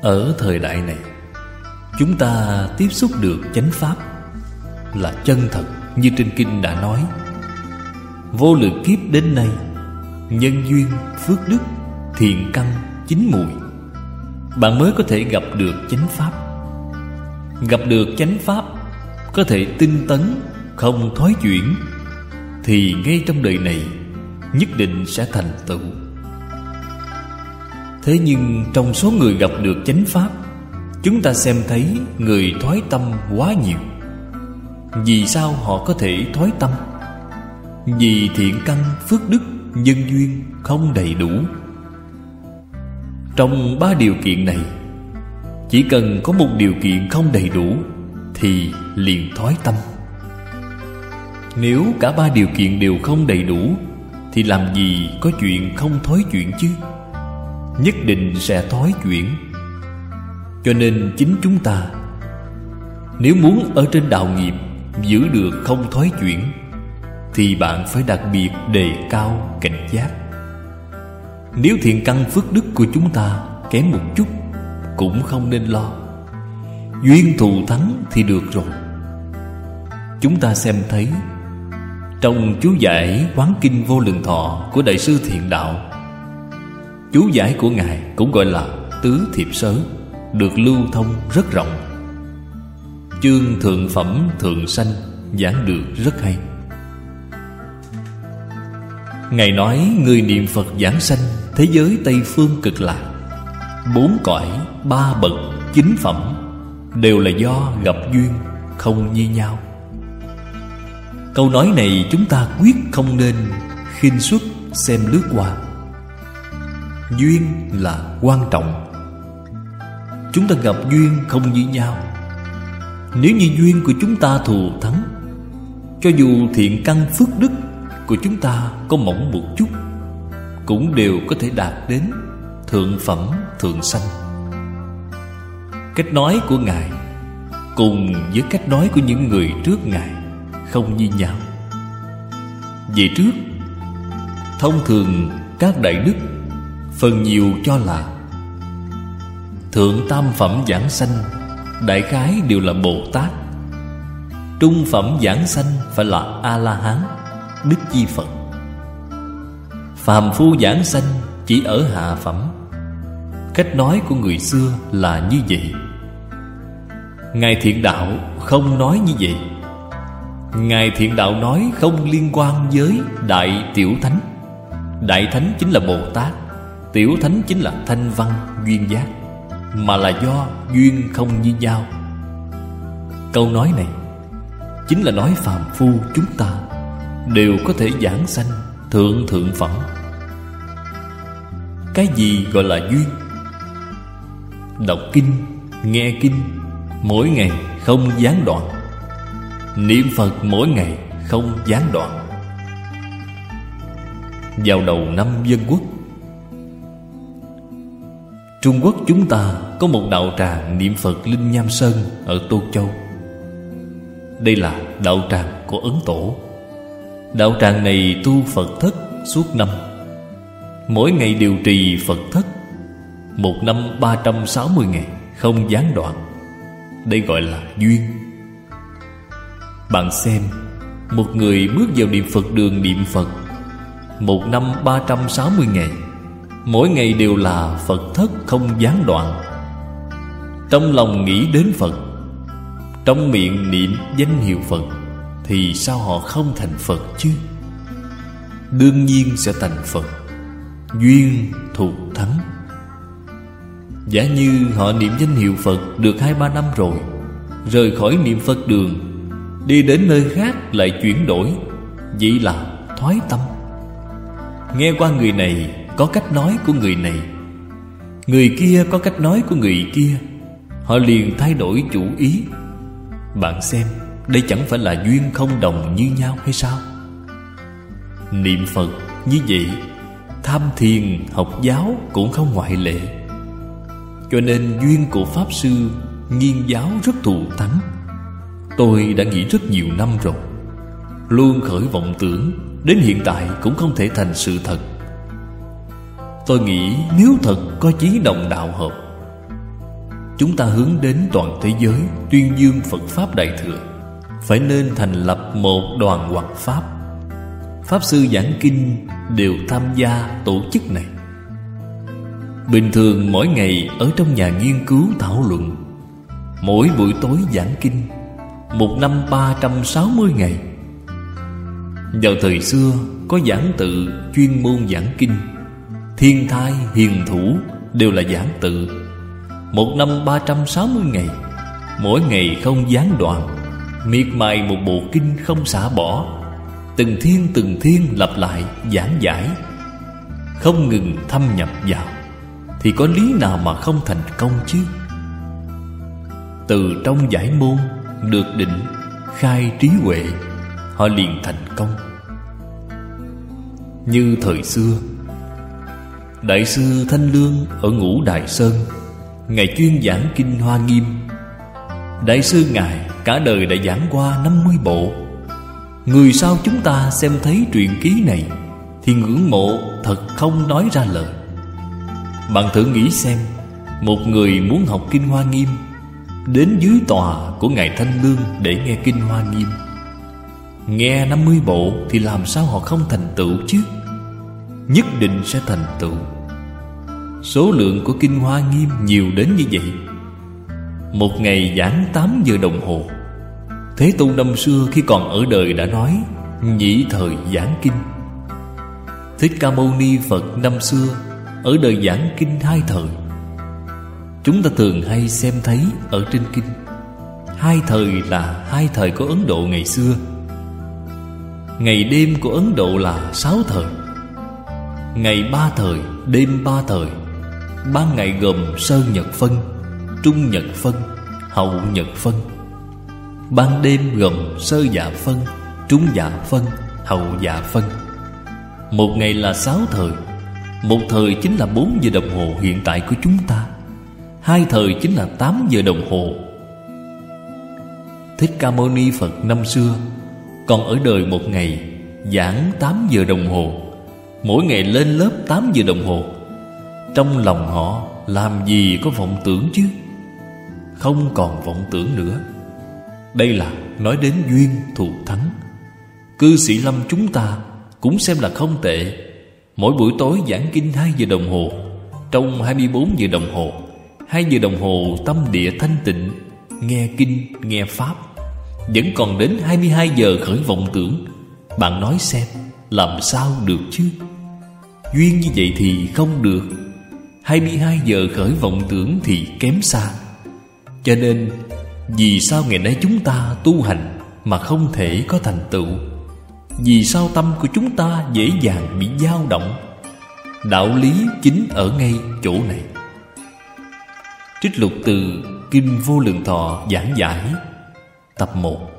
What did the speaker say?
Ở thời đại này, chúng ta tiếp xúc được chánh pháp là chân thật, như trên kinh đã nói. Vô lượng kiếp đến nay, nhân duyên, phước đức, thiện căn chín mùi, bạn mới có thể gặp được chánh pháp. Gặp được chánh pháp, có thể tinh tấn, không thoái chuyển, thì ngay trong đời này nhất định sẽ thành tựu. Thế nhưng trong số người gặp được chánh pháp, chúng ta xem thấy người thoái tâm quá nhiều. Vì sao họ có thể thoái tâm? Vì thiện căn, phước đức, nhân duyên không đầy đủ. Trong 3 điều kiện này, chỉ cần có một điều kiện không đầy đủ thì liền thoái tâm. Nếu cả 3 điều kiện đều không đầy đủ thì làm gì có chuyện không thoái chuyển chứ? Nhất định sẽ thoái chuyển. Cho nên chính chúng ta, nếu muốn ở trên đạo nghiệp giữ được không thoái chuyển, thì bạn phải đặc biệt đề cao cảnh giác. Nếu thiện căn phước đức của chúng ta kém một chút, cũng không nên lo. Duyên thù thắng thì được rồi. Chúng ta xem thấy trong chú giải Quán Kinh Vô Lượng Thọ của Đại sư Thiện Đạo, chú giải của Ngài cũng gọi là Tứ Thiệp Sớ, được lưu thông rất rộng. Chương Thượng Phẩm Thượng Sanh giảng được rất hay. Ngài nói người niệm Phật giảng sanh thế giới Tây Phương Cực Lạc, 4 cõi, 3 bậc, 9 phẩm đều là do gặp duyên, không như nhau. Câu nói này chúng ta quyết không nên khinh suất xem lướt qua. Duyên là quan trọng. Chúng ta gặp duyên không như nhau. Nếu như duyên của chúng ta thù thắng, cho dù thiện căn phước đức của chúng ta có mỏng một chút, cũng đều có thể đạt đến thượng phẩm thượng sanh. Cách nói của Ngài cùng với cách nói của những người trước Ngài không như nhau. Về trước, thông thường các đại đức phần nhiều cho là thượng tam phẩm giảng sanh đại khái đều là Bồ Tát, trung phẩm giảng sanh phải là A-la-hán, Đức Di Phật, phàm phu giảng sanh chỉ ở hạ phẩm. Cách nói của người xưa là như vậy. Ngài Thiện Đạo không nói như vậy. Ngài Thiện Đạo nói không liên quan với Đại Tiểu Thánh. Đại Thánh chính là Bồ Tát, Tiểu Thánh chính là Thanh Văn Duyên Giác, mà là do duyên không như nhau. Câu nói này chính là nói phàm phu chúng ta đều có thể giảng sanh thượng phẩm. Cái gì gọi là duyên? Đọc kinh, nghe kinh mỗi ngày không gián đoạn, niệm Phật mỗi ngày không gián đoạn. Vào đầu năm Dân Quốc, Trung Quốc chúng ta có một đạo tràng niệm Phật Linh Nham Sơn ở Tô Châu. Đây là đạo tràng của Ấn Tổ. Đạo tràng này tu Phật thất suốt năm, mỗi ngày điều trì Phật thất, một năm 360 ngày không gián đoạn. Đây gọi là duyên. Bạn xem, một người bước vào niệm Phật đường niệm Phật, một năm 360 ngày, mỗi ngày đều là Phật thất không gián đoạn. Trong lòng nghĩ đến Phật, trong miệng niệm danh hiệu Phật, thì sao họ không thành Phật chứ? Đương nhiên sẽ thành Phật. Duyên thù thắng. Giả như họ niệm danh hiệu Phật được 2-3 năm rồi, rời khỏi niệm Phật đường, đi đến nơi khác lại chuyển đổi, vậy là thoái tâm. Nghe qua người này có cách nói của người này, người kia có cách nói của người kia, họ liền thay đổi chủ ý. Bạn xem, đây chẳng phải là duyên không đồng như nhau hay sao? Niệm Phật như vậy, tham thiền, học giáo cũng không ngoại lệ. Cho nên duyên của Pháp Sư Nghiên giáo rất thù thắng. Tôi đã nghĩ rất nhiều năm rồi, luôn khởi vọng tưởng, đến hiện tại cũng không thể thành sự thật. Tôi nghĩ nếu thật có chí đồng đạo hợp, chúng ta hướng đến toàn thế giới tuyên dương Phật Pháp Đại Thừa, phải nên thành lập một đoàn hoằng Pháp. Pháp sư giảng kinh đều tham gia tổ chức này. Bình thường mỗi ngày ở trong nhà nghiên cứu thảo luận, mỗi buổi tối giảng kinh, một năm 360 ngày. Vào thời xưa có giảng tự chuyên môn giảng kinh, thiên thai, hiền thủ đều là giảng tự. Một năm 360 ngày, mỗi ngày không gián đoạn, miệt mài một bộ kinh không xả bỏ, từng thiên lặp lại giảng giải, không ngừng thâm nhập vào, thì có lý nào mà không thành công chứ? Từ trong giải môn được định, khai trí huệ, họ liền thành công. Như thời xưa, Đại sư Thanh Lương ở Ngũ Đài Sơn, Ngài chuyên giảng kinh Hoa Nghiêm. Đại sư Ngài cả đời đã giảng qua 50 bộ. Người sau chúng ta xem thấy truyện ký này thì ngưỡng mộ thật không nói ra lời. Bạn thử nghĩ xem, một người muốn học kinh Hoa Nghiêm, đến dưới tòa của Ngài Thanh Lương để nghe kinh Hoa Nghiêm, nghe 50 bộ thì làm sao họ không thành tựu chứ? Nhất định sẽ thành tựu. Số lượng của kinh Hoa Nghiêm nhiều đến như vậy. Một ngày giảng 8 giờ đồng hồ. Thế Tôn năm xưa khi còn ở đời đã nói nhị thời giảng kinh. Thích Ca Mâu Ni Phật năm xưa ở đời giảng kinh 2 thời. Chúng ta thường hay xem thấy ở trên kinh 2 thời là 2 thời của Ấn Độ ngày xưa. Ngày đêm của Ấn Độ là 6 thời. Ngày 3 thời, đêm 3 thời. Ban ngày gồm sơ nhật phân, trung nhật phân, hậu nhật phân. Ban đêm gồm sơ dạ phân, trung dạ phân, hậu dạ phân. Một ngày là 6 thời. Một thời chính là 4 giờ đồng hồ hiện tại của chúng ta. 2 thời chính là 8 giờ đồng hồ. Thích Ca Mâu Ni Phật năm xưa còn ở đời một ngày giảng 8 giờ đồng hồ, mỗi ngày lên lớp 8 giờ đồng hồ. Trong lòng họ làm gì có vọng tưởng chứ? Không còn vọng tưởng nữa. Đây là nói đến duyên thù thắng. Cư sĩ Lâm chúng ta cũng xem là không tệ. Mỗi buổi tối giảng kinh 2 giờ đồng hồ. Trong 24 giờ đồng hồ, 2 giờ đồng hồ tâm địa thanh tịnh, nghe kinh, nghe pháp. Vẫn còn đến 22 giờ khởi vọng tưởng. Bạn nói xem, làm sao được chứ? Duyên như vậy thì không được. 22 giờ khởi vọng tưởng thì kém xa. Cho nên vì sao ngày nay chúng ta tu hành mà không thể có thành tựu? Vì sao tâm của chúng ta dễ dàng bị dao động? Đạo lý chính ở ngay chỗ này. Trích lục từ Kinh Vô Lượng Thọ giảng giải tập 1.